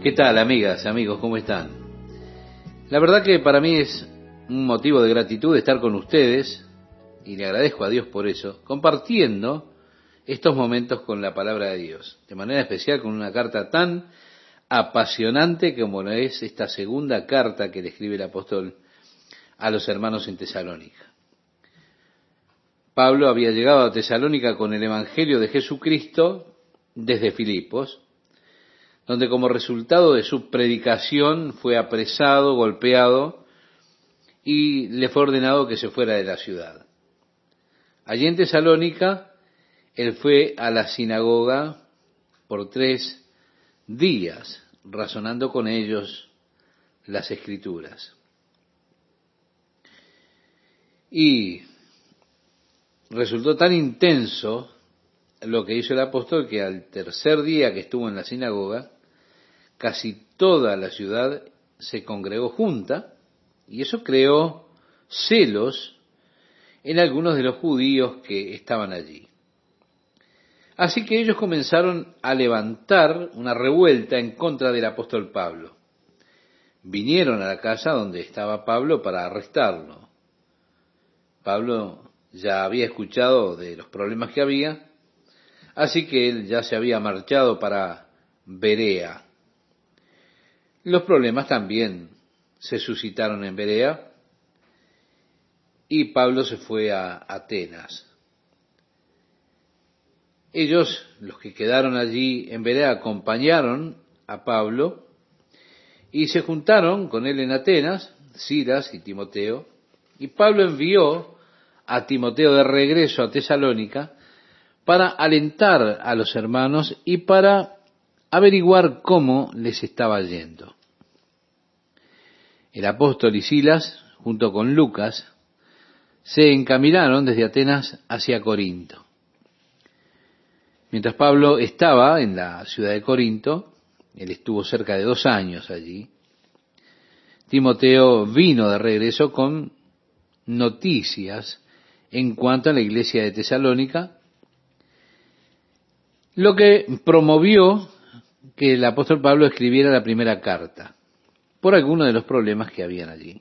¿Qué tal, amigas, amigos? ¿Cómo están? La verdad que para mí es un motivo de gratitud estar con ustedes, y le agradezco a Dios por eso, compartiendo estos momentos con la palabra de Dios, de manera especial con una carta tan apasionante como es esta segunda carta que le escribe el apóstol a los hermanos en Tesalónica. Pablo había llegado a Tesalónica con el Evangelio de Jesucristo desde Filipos, donde como resultado de su predicación fue apresado, golpeado y le fue ordenado que se fuera de la ciudad. Allí en Tesalónica, él fue a la sinagoga por 3 días, razonando con ellos las Escrituras. Y resultó tan intenso lo que hizo el apóstol que al tercer día que estuvo en la sinagoga, casi toda la ciudad se congregó junta, y eso creó celos en algunos de los judíos que estaban allí. Así que ellos comenzaron a levantar una revuelta en contra del apóstol Pablo. Vinieron a la casa donde estaba Pablo para arrestarlo. Pablo ya había escuchado de los problemas que había, así que él ya se había marchado para Berea. Los problemas también se suscitaron en Berea y Pablo se fue a Atenas. Ellos, los que quedaron allí en Berea, acompañaron a Pablo y se juntaron con él en Atenas, Silas y Timoteo, y Pablo envió a Timoteo de regreso a Tesalónica para alentar a los hermanos y para averiguar cómo les estaba yendo. El apóstol y Silas, junto con Lucas, se encaminaron desde Atenas hacia Corinto. Mientras Pablo estaba en la ciudad de Corinto, él estuvo cerca de 2 años allí, Timoteo vino de regreso con noticias en cuanto a la iglesia de Tesalónica, lo que promovió que el apóstol Pablo escribiera la primera carta, por algunos de los problemas que habían allí.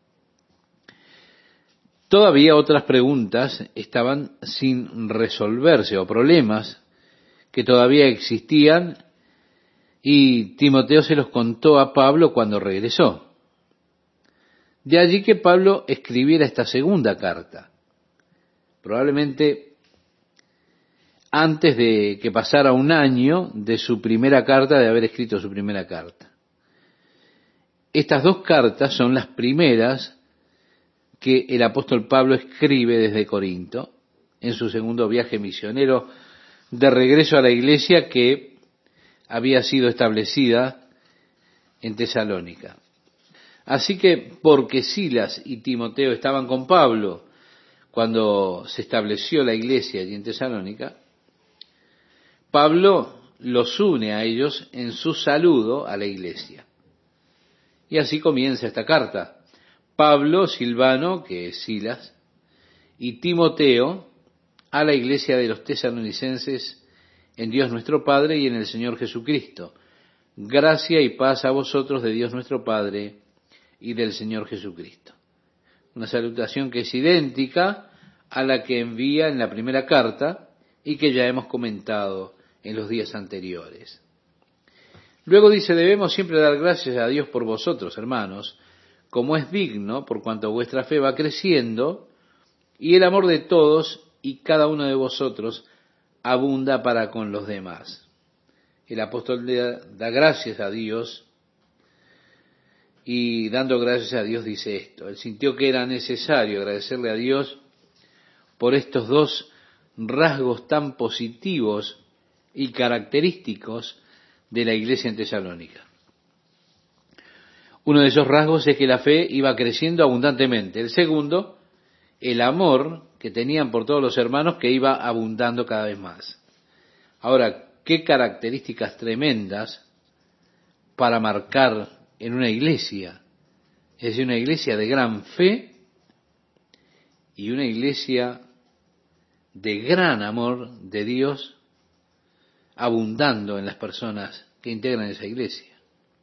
Todavía otras preguntas estaban sin resolverse, o problemas que todavía existían, y Timoteo se los contó a Pablo cuando regresó. De allí que Pablo escribiera esta segunda carta, probablemente antes de que pasara 1 año de su primera carta, de haber escrito su primera carta. Estas 2 cartas son las primeras que el apóstol Pablo escribe desde Corinto, en su segundo viaje misionero de regreso a la iglesia que había sido establecida en Tesalónica. Así que, porque Silas y Timoteo estaban con Pablo cuando se estableció la iglesia allí en Tesalónica, Pablo los une a ellos en su saludo a la iglesia. Y así comienza esta carta. Pablo, Silvano, que es Silas, y Timoteo, a la iglesia de los tesalonicenses en Dios nuestro Padre y en el Señor Jesucristo. Gracia y paz a vosotros de Dios nuestro Padre y del Señor Jesucristo. Una salutación que es idéntica a la que envía en la primera carta y que ya hemos comentado en los días anteriores. Luego dice, debemos siempre dar gracias a Dios por vosotros, hermanos, como es digno, por cuanto vuestra fe va creciendo, y el amor de todos y cada uno de vosotros abunda para con los demás. El apóstol da gracias a Dios, y dando gracias a Dios dice esto. Él sintió que era necesario agradecerle a Dios por estos 2 rasgos tan positivos y característicos de la iglesia en Tesalónica. Uno de esos rasgos es que la fe iba creciendo abundantemente. El segundo, el amor que tenían por todos los hermanos que iba abundando cada vez más. Ahora, qué características tremendas para marcar en una iglesia. Es decir, una iglesia de gran fe y una iglesia de gran amor de Dios abundando en las personas que integran esa iglesia.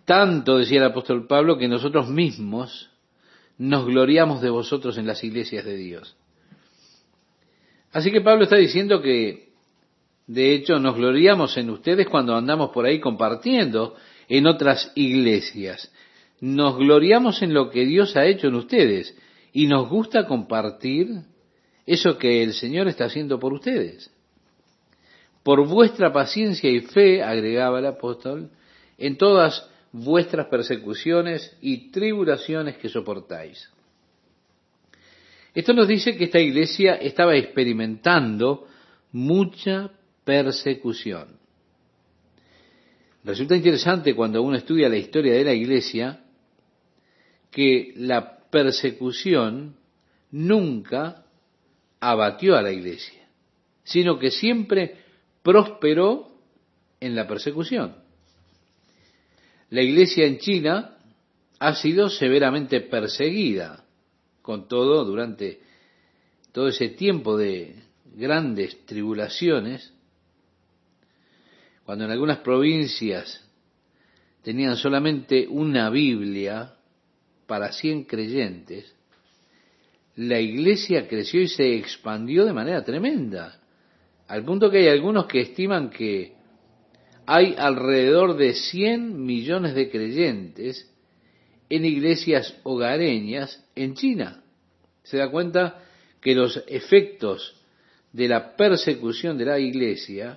Tanto, decía el apóstol Pablo, que nosotros mismos nos gloriamos de vosotros en las iglesias de Dios. Así que Pablo está diciendo que, de hecho, nos gloriamos en ustedes cuando andamos por ahí compartiendo en otras iglesias. Nos gloriamos en lo que Dios ha hecho en ustedes y nos gusta compartir eso que el Señor está haciendo por ustedes. Por vuestra paciencia y fe, agregaba el apóstol, en todas vuestras persecuciones y tribulaciones que soportáis. Esto nos dice que esta iglesia estaba experimentando mucha persecución. Resulta interesante cuando uno estudia la historia de la iglesia que la persecución nunca abatió a la iglesia, sino que siempre prosperó en la persecución. La iglesia en China ha sido severamente perseguida, con todo, durante todo ese tiempo de grandes tribulaciones, cuando en algunas provincias tenían solamente una Biblia para 100 creyentes, la iglesia creció y se expandió de manera tremenda, al punto que hay algunos que estiman que hay alrededor de 100 millones de creyentes en iglesias hogareñas en China. Se da cuenta que los efectos de la persecución de la iglesia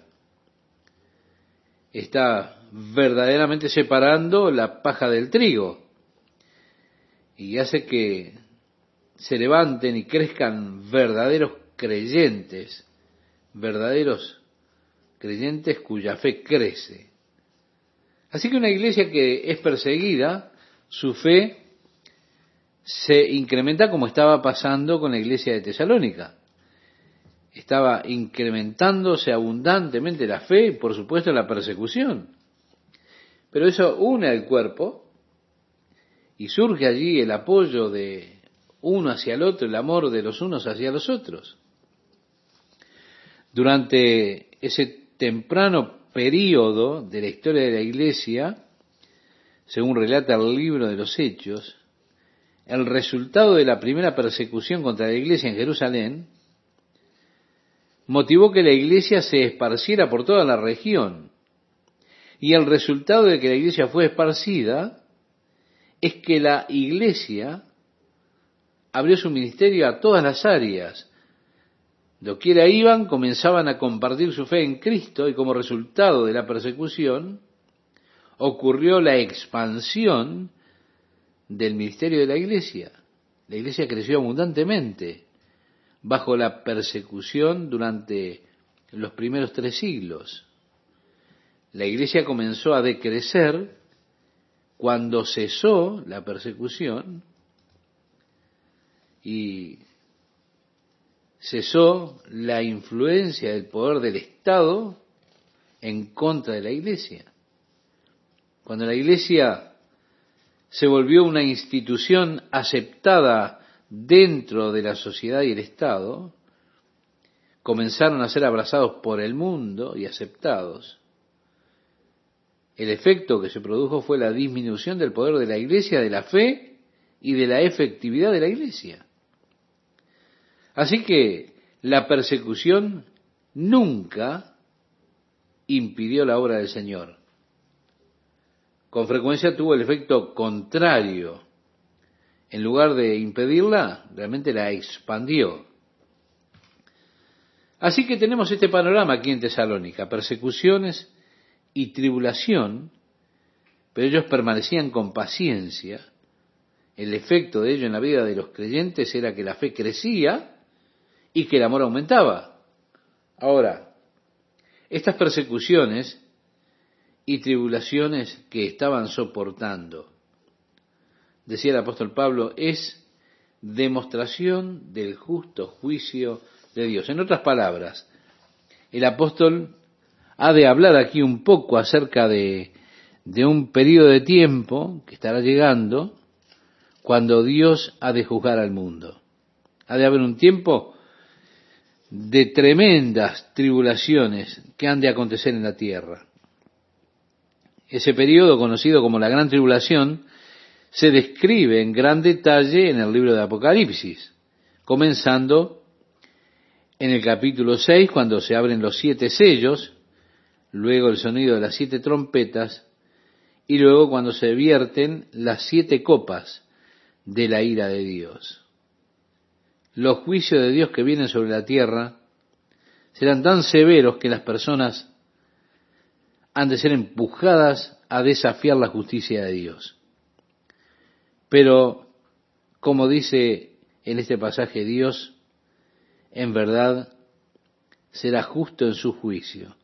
está verdaderamente separando la paja del trigo y hace que se levanten y crezcan verdaderos creyentes cuya fe crece. Así que una iglesia que es perseguida, su fe se incrementa como estaba pasando con la iglesia de Tesalónica. Estaba incrementándose abundantemente la fe y, por supuesto, la persecución. Pero eso une al cuerpo y surge allí el apoyo de uno hacia el otro, el amor de los unos hacia los otros. Durante ese temprano período de la historia de la iglesia, según relata el libro de los Hechos, el resultado de la primera persecución contra la iglesia en Jerusalén motivó que la iglesia se esparciera por toda la región. Y el resultado de que la iglesia fue esparcida es que la iglesia abrió su ministerio a todas las áreas. Doquiera iban, comenzaban a compartir su fe en Cristo y como resultado de la persecución ocurrió la expansión del ministerio de la iglesia. La iglesia creció abundantemente bajo la persecución durante los primeros 3 siglos. La iglesia comenzó a decrecer cuando cesó la persecución y cesó la influencia del poder del Estado en contra de la iglesia. Cuando la iglesia se volvió una institución aceptada dentro de la sociedad y el Estado, comenzaron a ser abrazados por el mundo y aceptados. El efecto que se produjo fue la disminución del poder de la iglesia, de la fe y de la efectividad de la iglesia. Así que la persecución nunca impidió la obra del Señor. Con frecuencia tuvo el efecto contrario. En lugar de impedirla, realmente la expandió. Así que tenemos este panorama aquí en Tesalónica, persecuciones y tribulación, pero ellos permanecían con paciencia. El efecto de ello en la vida de los creyentes era que la fe crecía y que el amor aumentaba. Ahora, estas persecuciones y tribulaciones que estaban soportando, decía el apóstol Pablo, es demostración del justo juicio de Dios. En otras palabras, el apóstol ha de hablar aquí un poco acerca de un periodo de tiempo que estará llegando cuando Dios ha de juzgar al mundo. Ha de haber un tiempo de tremendas tribulaciones que han de acontecer en la tierra. Ese periodo, conocido como la Gran Tribulación, se describe en gran detalle en el libro de Apocalipsis, comenzando en el capítulo 6, cuando se abren los 7 sellos, luego el sonido de las 7 trompetas, y luego cuando se vierten las 7 copas de la ira de Dios. Los juicios de Dios que vienen sobre la tierra serán tan severos que las personas han de ser empujadas a desafiar la justicia de Dios. Pero, como dice en este pasaje, Dios en verdad será justo en su juicio.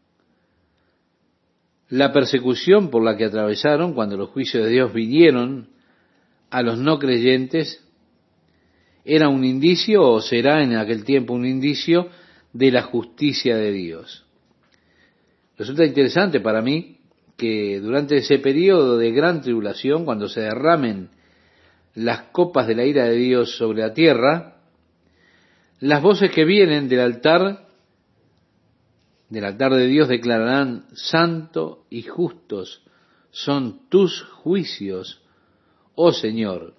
La persecución por la que atravesaron cuando los juicios de Dios vinieron a los no creyentes era un indicio, o será en aquel tiempo un indicio, de la justicia de Dios. Resulta interesante para mí que durante ese periodo de gran tribulación, cuando se derramen las copas de la ira de Dios sobre la tierra, las voces que vienen del altar de Dios declararán: santo y justos son tus juicios, oh Señor.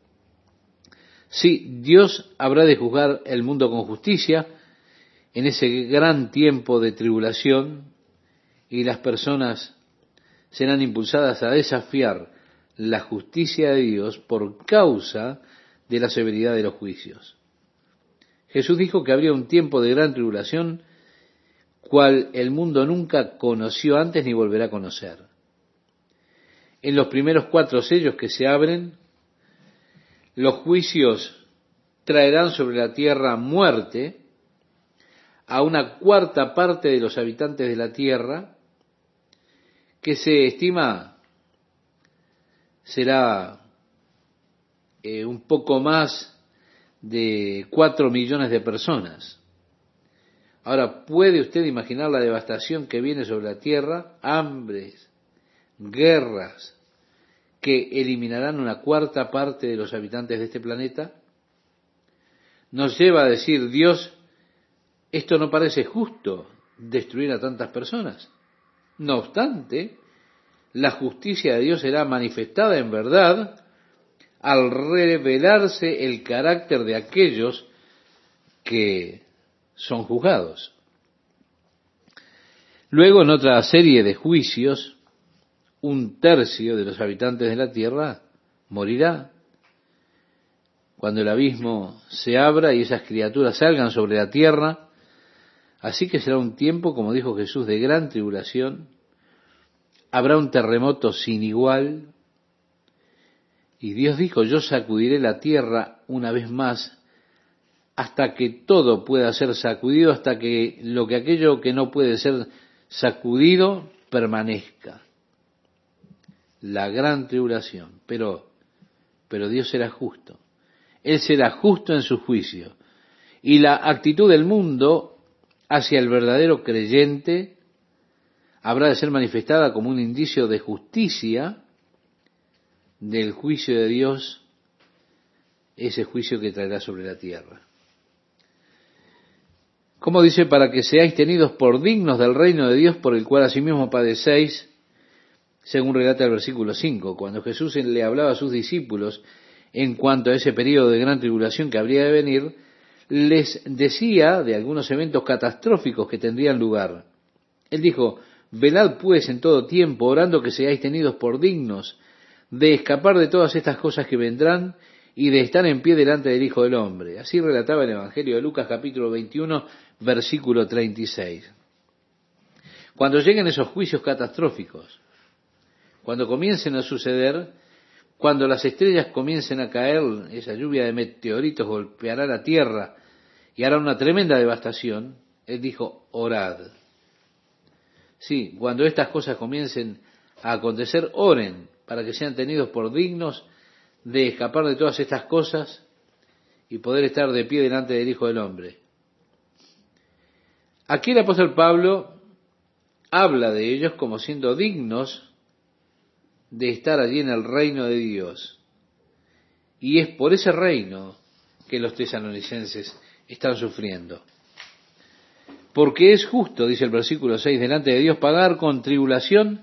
Sí, Dios habrá de juzgar el mundo con justicia en ese gran tiempo de tribulación, y las personas serán impulsadas a desafiar la justicia de Dios por causa de la severidad de los juicios. Jesús dijo que habría un tiempo de gran tribulación, cual el mundo nunca conoció antes ni volverá a conocer. En los primeros 4 sellos que se abren, los juicios traerán sobre la tierra muerte a una 1/4 parte de los habitantes de la tierra, que se estima será un poco más de 4 millones de personas. Ahora, ¿puede usted imaginar la devastación que viene sobre la tierra? Hambres, guerras, que eliminarán una 1/4 parte de los habitantes de este planeta. Nos lleva a decir: Dios, esto no parece justo, destruir a tantas personas. No obstante, la justicia de Dios será manifestada en verdad al revelarse el carácter de aquellos que son juzgados. Luego, en otra serie de juicios, 1/3 de los habitantes de la tierra morirá. Cuando el abismo se abra y esas criaturas salgan sobre la tierra, así que será un tiempo, como dijo Jesús, de gran tribulación. Habrá un terremoto sin igual. Y Dios dijo: yo sacudiré la tierra una vez más, hasta que todo pueda ser sacudido, hasta que aquello que no puede ser sacudido permanezca. La gran tribulación. Pero Dios será justo. Él será justo en su juicio. Y la actitud del mundo hacia el verdadero creyente habrá de ser manifestada como un indicio de justicia del juicio de Dios, ese juicio que traerá sobre la tierra. Como dice: para que seáis tenidos por dignos del reino de Dios, por el cual asimismo padecéis, según relata el versículo 5, cuando Jesús le hablaba a sus discípulos en cuanto a ese periodo de gran tribulación que habría de venir, les decía de algunos eventos catastróficos que tendrían lugar. Él dijo: velad pues en todo tiempo, orando que seáis tenidos por dignos de escapar de todas estas cosas que vendrán y de estar en pie delante del Hijo del Hombre. Así relataba el Evangelio de Lucas, capítulo 21, versículo 36. Cuando lleguen esos juicios catastróficos, cuando comiencen a suceder, cuando las estrellas comiencen a caer, esa lluvia de meteoritos golpeará la tierra y hará una tremenda devastación, Él dijo: orad. Sí, cuando estas cosas comiencen a acontecer, oren para que sean tenidos por dignos de escapar de todas estas cosas y poder estar de pie delante del Hijo del Hombre. Aquí el apóstol Pablo habla de ellos como siendo dignos de estar allí en el reino de Dios. Y es por ese reino que los tesalonicenses están sufriendo. Porque es justo, dice el versículo 6, delante de Dios pagar con tribulación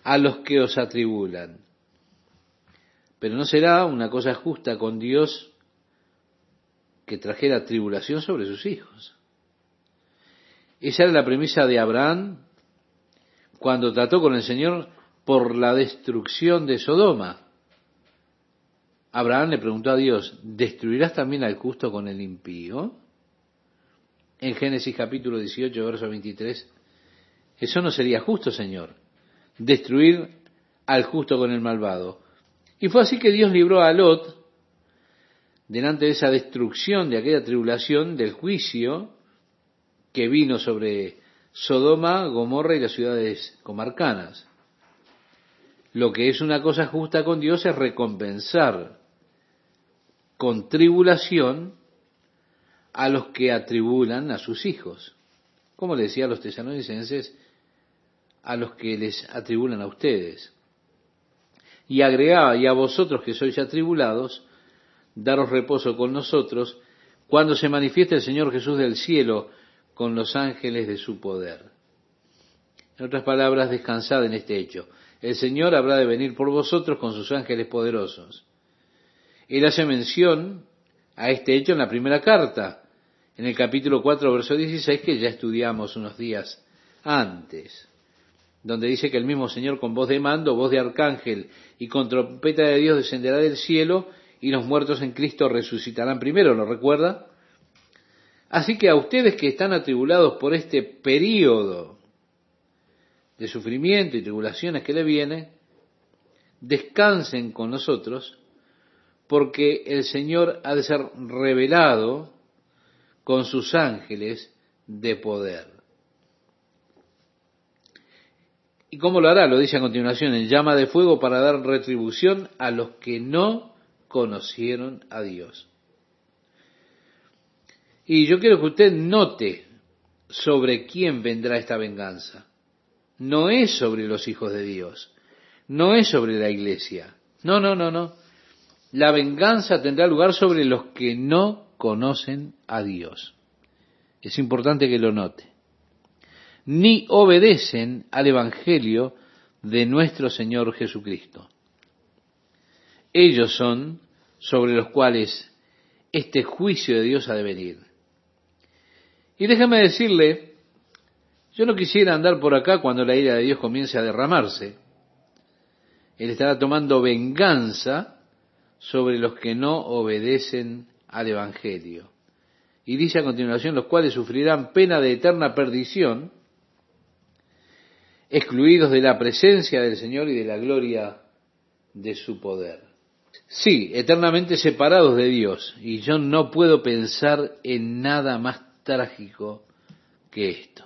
a los que os atribulan. Pero no será una cosa justa con Dios que trajera tribulación sobre sus hijos. Esa era la premisa de Abraham cuando trató con el Señor por la destrucción de Sodoma. Abraham le preguntó a Dios, ¿destruirás también al justo con el impío? En Génesis capítulo 18, verso 23, eso no sería justo, Señor, destruir al justo con el malvado. Y fue así que Dios libró a Lot, delante de esa destrucción, de aquella tribulación, del juicio que vino sobre Sodoma, Gomorra y las ciudades comarcanas. Lo que es una cosa justa con Dios es recompensar con tribulación a los que atribulan a sus hijos. Como le decía a los tesalonicenses, a los que les atribulan a ustedes. Y agregaba, y a vosotros que sois atribulados, daros reposo con nosotros, cuando se manifieste el Señor Jesús del cielo con los ángeles de su poder. En otras palabras, descansad en este hecho. El Señor habrá de venir por vosotros con sus ángeles poderosos. Él hace mención a este hecho en la primera carta, en el capítulo 4, verso 16, que ya estudiamos unos días antes, donde dice que el mismo Señor con voz de mando, voz de arcángel y con trompeta de Dios descenderá del cielo y los muertos en Cristo resucitarán primero, ¿lo recuerda? Así que a ustedes que están atribulados por este período de sufrimiento y tribulaciones que le viene, descansen con nosotros, porque el Señor ha de ser revelado con sus ángeles de poder. ¿Y cómo lo hará? Lo dice a continuación, en llama de fuego para dar retribución a los que no conocieron a Dios. Y yo quiero que usted note sobre quién vendrá esta venganza. No es sobre los hijos de Dios, no es sobre la iglesia. No. La venganza tendrá lugar sobre los que no conocen a Dios. Es importante que lo note. Ni obedecen al Evangelio de nuestro Señor Jesucristo. Ellos son sobre los cuales este juicio de Dios ha de venir. Y déjame decirle, yo no quisiera andar por acá cuando la ira de Dios comience a derramarse. Él estará tomando venganza sobre los que no obedecen al Evangelio. Y dice a continuación, los cuales sufrirán pena de eterna perdición, excluidos de la presencia del Señor y de la gloria de su poder. Sí, eternamente separados de Dios. Y yo no puedo pensar en nada más trágico que esto.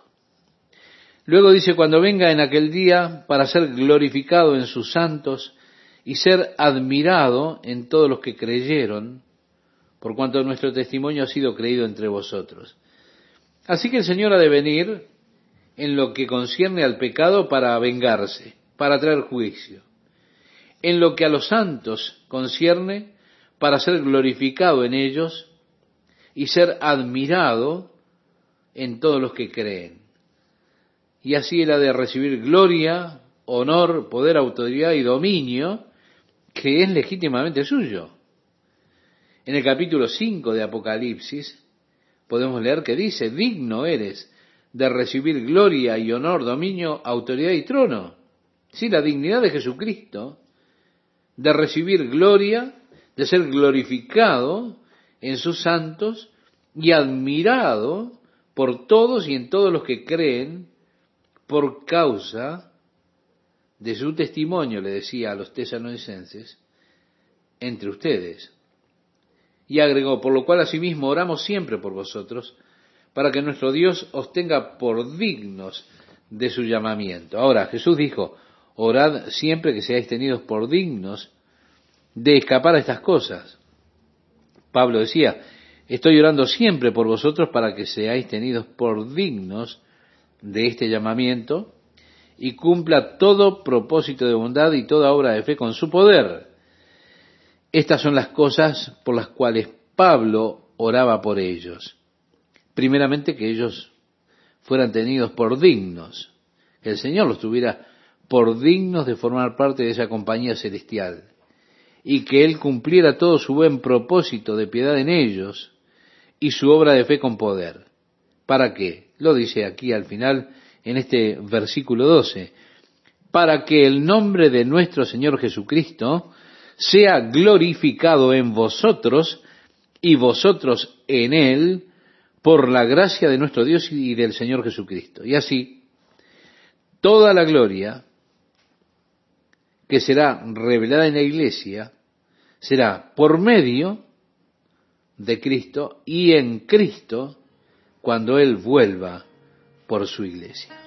Luego dice, cuando venga en aquel día para ser glorificado en sus santos y ser admirado en todos los que creyeron, por cuanto nuestro testimonio ha sido creído entre vosotros. Así que el Señor ha de venir en lo que concierne al pecado para vengarse, para traer juicio. En lo que a los santos concierne, para ser glorificado en ellos y ser admirado en todos los que creen. Y así Él ha de recibir gloria, honor, poder, autoridad y dominio, que es legítimamente suyo. En el capítulo 5 de Apocalipsis podemos leer que dice, digno eres de recibir gloria y honor, dominio, autoridad y trono. Sí, la dignidad de Jesucristo, de recibir gloria, de ser glorificado en sus santos y admirado por todos y en todos los que creen por causa de su testimonio, le decía a los tesalonicenses, entre ustedes. Y agregó, por lo cual asimismo oramos siempre por vosotros, para que nuestro Dios os tenga por dignos de su llamamiento. Ahora, Jesús dijo, orad siempre que seáis tenidos por dignos de escapar a estas cosas. Pablo decía, estoy orando siempre por vosotros para que seáis tenidos por dignos de este llamamiento y cumpla todo propósito de bondad y toda obra de fe con su poder. Estas son las cosas por las cuales Pablo oraba por ellos. Primeramente, que ellos fueran tenidos por dignos, que el Señor los tuviera por dignos de formar parte de esa compañía celestial, y que Él cumpliera todo su buen propósito de piedad en ellos y su obra de fe con poder. ¿Para qué? Lo dice aquí al final, en este versículo 12. Para que el nombre de nuestro Señor Jesucristo sea glorificado en vosotros y vosotros en Él, por la gracia de nuestro Dios y del Señor Jesucristo. Y así, toda la gloria que será revelada en la iglesia será por medio de Cristo y en Cristo cuando Él vuelva por su iglesia.